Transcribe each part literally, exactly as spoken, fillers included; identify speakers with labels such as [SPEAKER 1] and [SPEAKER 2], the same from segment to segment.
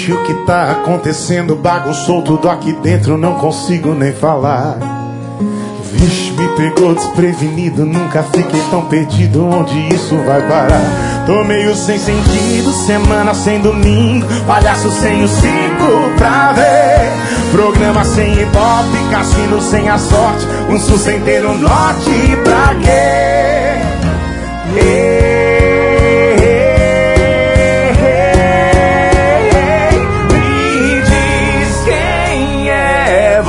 [SPEAKER 1] Vixe, o que tá acontecendo? Bagunçou tudo aqui dentro, não consigo nem falar. Vixe, me pegou desprevenido, nunca fiquei tão perdido. Onde isso vai parar? Tô meio sem sentido, semana sem domingo, palhaço sem o cinco pra ver, programa sem hip hop, cassino sem a sorte, um sul sem ter um norte pra quê? Ei, ei, ei, me diz quem é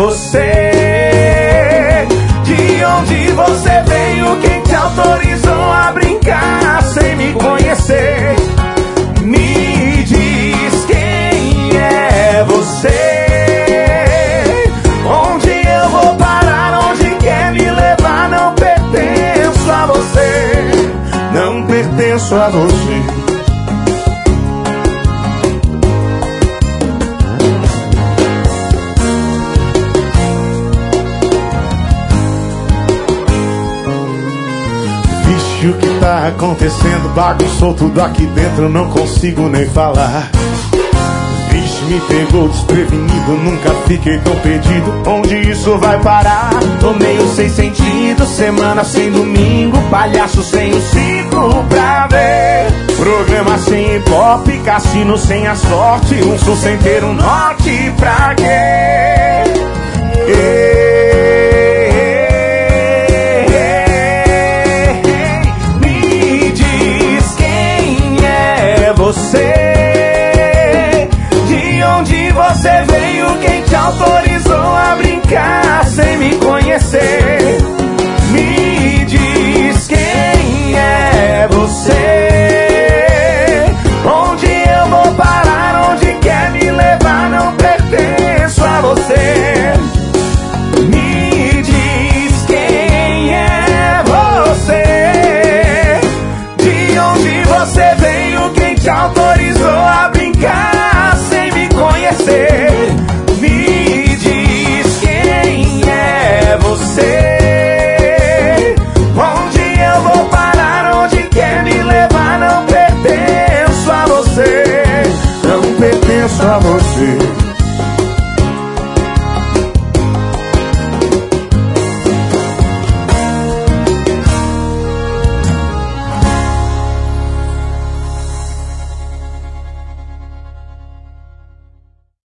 [SPEAKER 1] você, de onde você veio, quem te autorizou a brincar sem me conhecer. Me diz quem é você, onde eu vou parar, onde quer me levar. Não pertenço a você, não pertenço a você. O que tá acontecendo? Bagunçou tudo aqui dentro, não consigo nem falar. Vixe, me pegou desprevenido, nunca fiquei tão perdido. Onde isso vai parar? Tô meio sem sentido, semana sem domingo, palhaço sem o ciclo pra ver, programa sem hip hop, cassino sem a sorte, um sul sem ter um norte pra